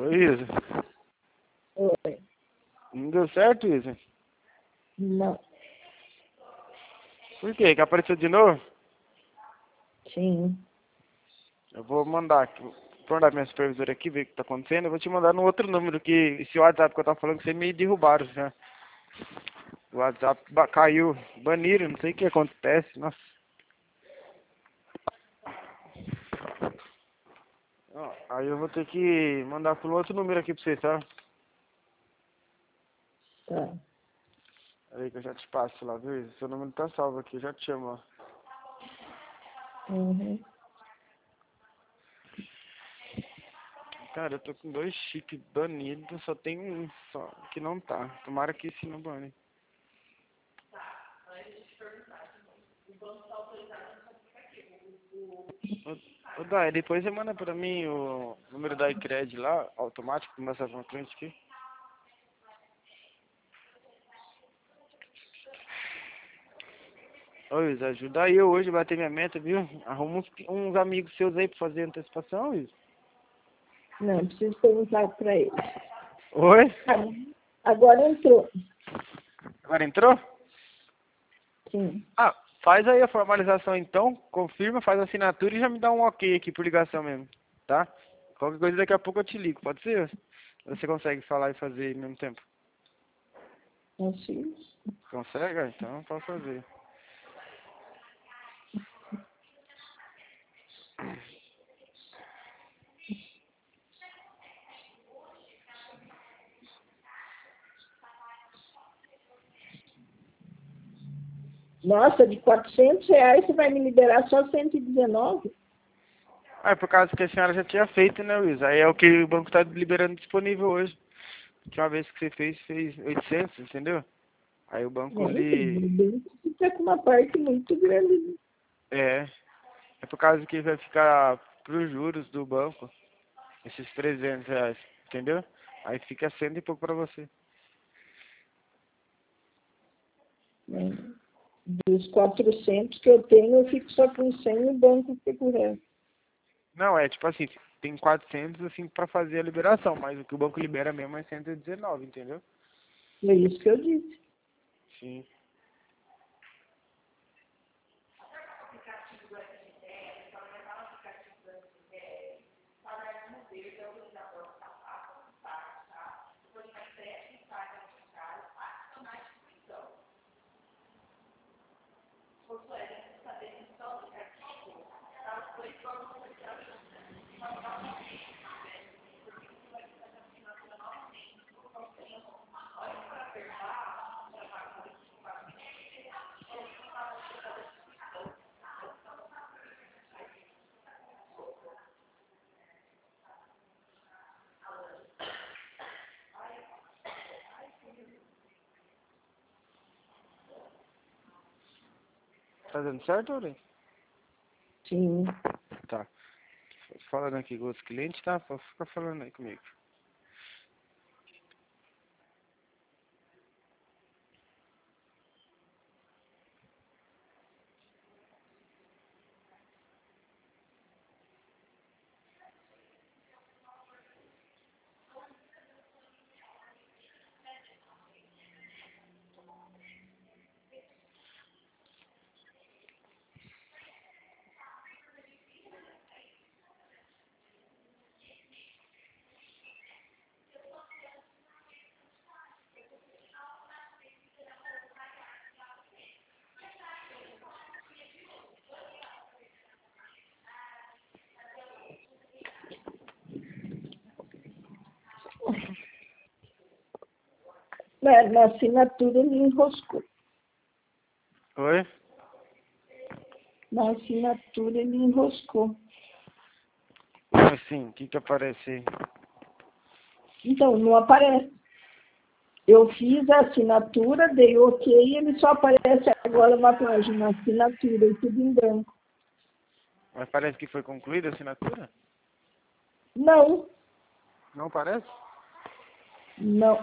Oi, Isa. Oi. Não deu certo, Isa? Não. Por quê? Que apareceu de novo? Sim. Eu vou mandar aqui. Vou mandar minha supervisora aqui, ver o que tá acontecendo. Eu vou te mandar no outro número, que esse WhatsApp que eu tava falando, que vocês me derrubaram já. O WhatsApp caiu, baniram, não sei o que acontece, nossa. Ó, aí eu vou ter que mandar por um outro número aqui pra você, tá? Tá. Aí que eu já te passo lá, viu? Seu número tá salvo aqui, eu já te chamo, ó. Uhum. Cara, eu tô com 2 chips banidos, só tem um só que não tá. Tomara que esse não bane. Ô, Dai, depois você manda pra mim o número da iCred lá, automático, que mostra pra frente aqui. Ô, Luiz, ajuda aí eu hoje a bater minha meta, viu? Arruma uns amigos seus aí pra fazer antecipação, Luiz. Não, preciso perguntar pra ele. Oi? Agora entrou. Agora entrou? Sim. Ah, faz aí a formalização então, confirma, faz a assinatura e já me dá um ok aqui por ligação mesmo, tá? Qualquer coisa daqui a pouco eu te ligo, pode ser? Você consegue falar e fazer ao mesmo tempo? Consigo. Consegue? Ah, então pode fazer. Nossa, de R$ 400 você vai me liberar só 119? Ah, é por causa que a senhora já tinha feito, né, Luiz? Aí é o que o banco tá liberando disponível hoje. A última vez que você fez 800, entendeu? Aí o banco Não, lhe... você está com uma parte muito grande. É por causa que vai ficar pros juros do banco, esses R$ 300, entendeu? Aí fica 100 e pouco pra você. Né? Dos 400 que eu tenho, eu fico só com 100 e o banco fica com o resto. Não, é tipo assim, tem 400 assim pra fazer a liberação, mas o que o banco libera mesmo é 119, entendeu? É isso que eu disse. Sim. Tá dando certo, Aurim? Sim. Tá. Falando aqui com os clientes, tá? Pode ficar falando aí comigo. Na assinatura ele enroscou. Oi? Na assinatura ele enroscou. Como assim? O que que aparece aí? Então, não aparece. Eu fiz a assinatura, dei ok, ele só aparece agora na página, assinatura, e tudo em branco. Mas parece que foi concluída a assinatura? Não, Não parece? não.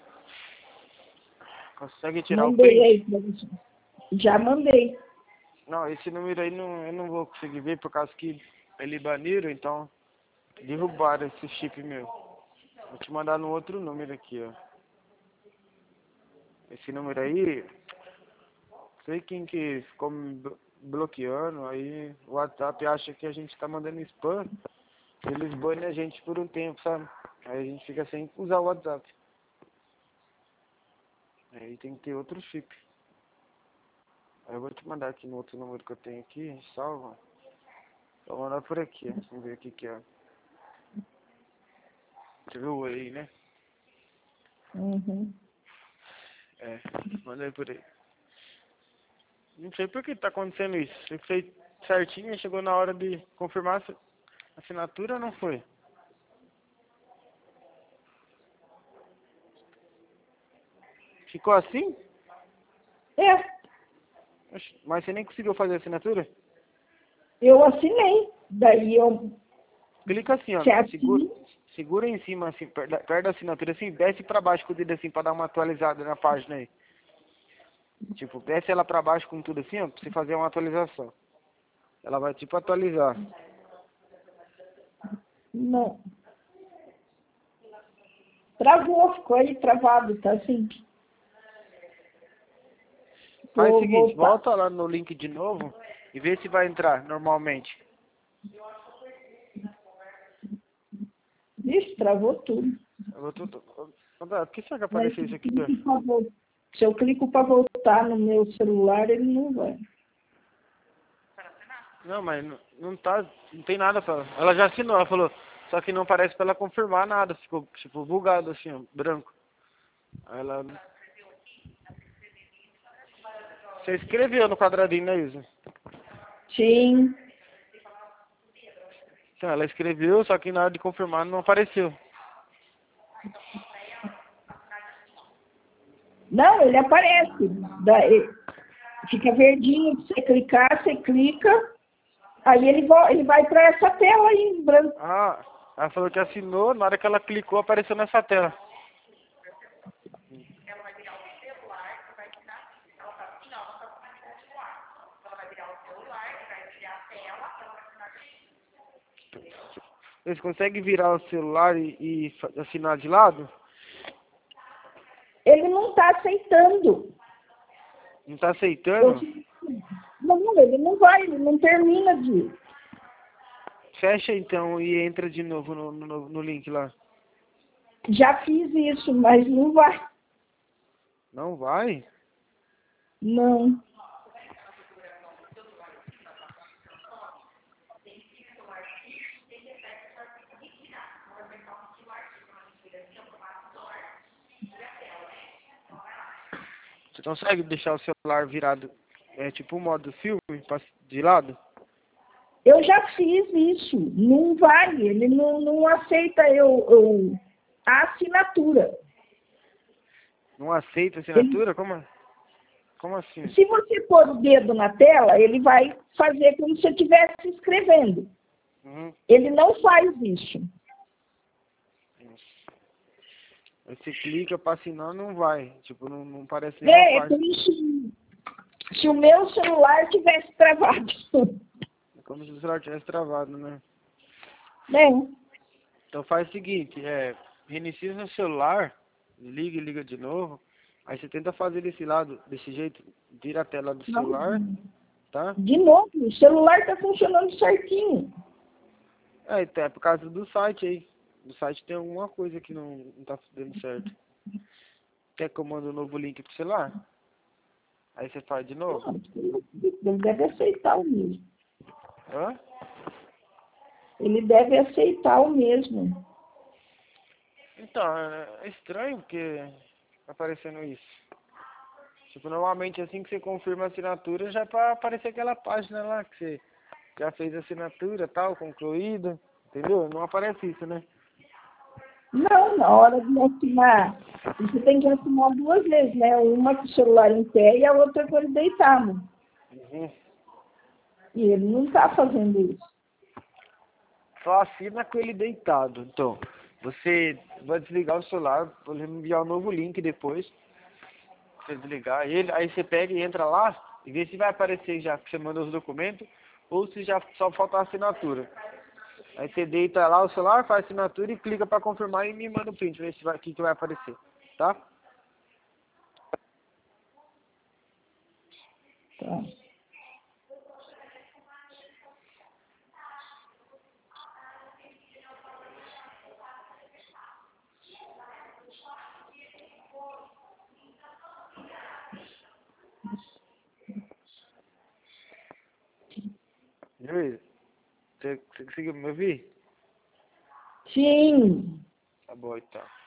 Consegue tirar o Mandei print? aí pra você. Já mandei. Não, esse número aí eu não vou conseguir ver por causa que eles baniram, então derrubaram esse chip meu. Vou te mandar no outro número aqui, ó. Esse número aí, não sei quem que ficou me bloqueando, aí o WhatsApp acha que a gente tá mandando spam, eles banem a gente por um tempo, sabe? Aí a gente fica sem usar o WhatsApp. Aí tem que ter outro chip. Aí eu vou te mandar aqui no outro número que eu tenho aqui, salva. Vou mandar por aqui, ó. Vamos ver o que que é. Você viu aí, né? Uhum. É, mandei por aí. Não sei por que tá acontecendo isso. Eu fiz certinho, aí chegou na hora de confirmar a assinatura ou não foi? Ficou assim? É, Oxe, mas você nem conseguiu fazer a assinatura? eu assinei. Daí eu Clica assim, ó. te Segura, assino. segura em cima, assim, perto da assinatura, assim, desce pra baixo com o dedo assim, pra dar uma atualizada na página aí. Tipo, desce ela pra baixo com tudo assim, ó, pra você fazer uma atualização. Ela vai, tipo, atualizar. Não. Travou, ficou aí travado, tá assim. Faz o Vou seguinte, voltar. volta lá no link de novo e vê se vai entrar normalmente. Vixe, travou tudo. Eu vou tudo. Por que será que Mas apareceu isso aqui? Ó? se eu clico para voltar no meu celular, ele não vai. Não, mas não tá, não tem nada pra ela. Ela já assinou, ela falou, só que não parece pra ela confirmar nada, ficou tipo bugado assim, ó, branco. Aí ela. Você escreveu no quadradinho, né, Isa? Sim. Então, ela escreveu, só que na hora de confirmar não apareceu. Não, ele aparece. Daí, fica verdinho, você clicar, você clica, aí ele vai para essa tela aí em branco. Ah, ela falou que assinou, na hora que ela clicou apareceu nessa tela. Eles conseguem virar o celular e assinar de lado? Ele não está aceitando. Não tá Eu, aceitando? não, ele não vai, ele não termina de. Fecha então e entra de novo no link lá. Já fiz isso, mas não vai. Não vai? Não. Você consegue deixar o celular virado, tipo o modo filme, de lado? Eu já fiz isso. Não vai, ele não aceita a assinatura. Não aceita Ele, assinatura? Como assim? se você pôr o dedo na tela, ele vai fazer como se você estivesse escrevendo. Uhum. Ele não faz isso. Aí você clica pra assinar, não vai. Tipo, não parece nenhuma É parte. como se o meu celular tivesse travado. É como se o celular tivesse travado, né? Né? Então faz o seguinte, reinicia seu celular, liga de novo. Aí você tenta fazer desse lado, desse jeito, vira a tela do Não. celular, tá? De novo, o celular está funcionando certinho. Então é por causa do site aí. No site tem alguma coisa que não tá dando certo. Quer que eu mande um novo link pro celular? Aí você faz de novo? Ele deve aceitar o mesmo. Hã? Ele deve aceitar o mesmo. Então, é estranho porque tá aparecendo isso. Tipo, normalmente assim que você confirma a assinatura, já é pra aparecer aquela página lá que você já fez a assinatura, tal, concluído. Entendeu? Não aparece isso, né? Não, na hora de assinar, você tem que assinar duas vezes, né? Uma com o celular em pé e a outra com ele deitado. Uhum. E ele não está fazendo isso. Só assina com ele deitado. Então, você vai desligar o celular, vou lhe enviar um novo link depois. Você desligar ele, aí você pega e entra lá e vê se vai aparecer já que você mandou os documentos ou se já só falta a assinatura. Aí você deita lá o celular, faz assinatura e clica para confirmar e me manda o print, ver se vai, que vai aparecer, tá? Tá. Juiz, você conseguiu me ouvir? Sim. Tá bom, então.